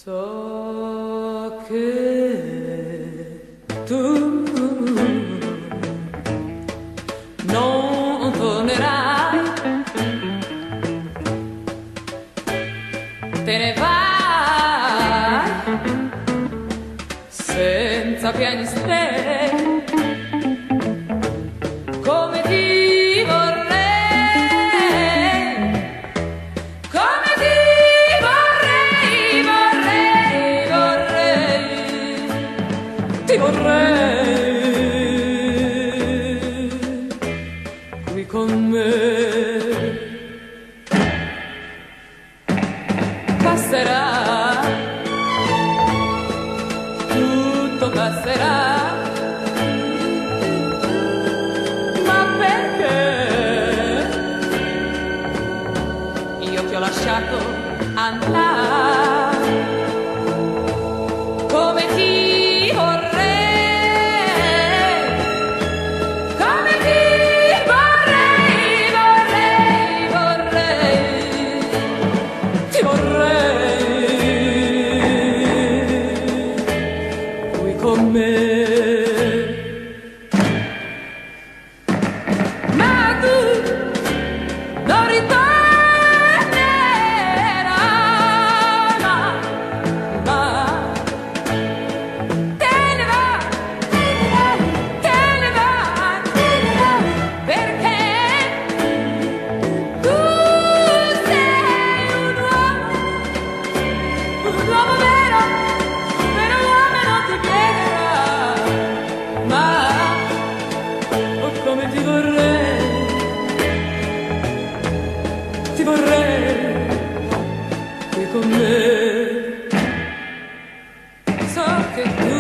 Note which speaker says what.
Speaker 1: So che tu non tornerai, te ne vai senza piagnistei, come ti vorrei, come ti vorrei qui con me. Passerà, tutto passerà, ma perché io ti ho lasciato andare, come ti vorrei. Con me, ma tu non ritornerai, ma te ne vai, perché tu sei un uomo vero, vero uomo non ti piegherà. Come ti vorrei qui con me. So che tu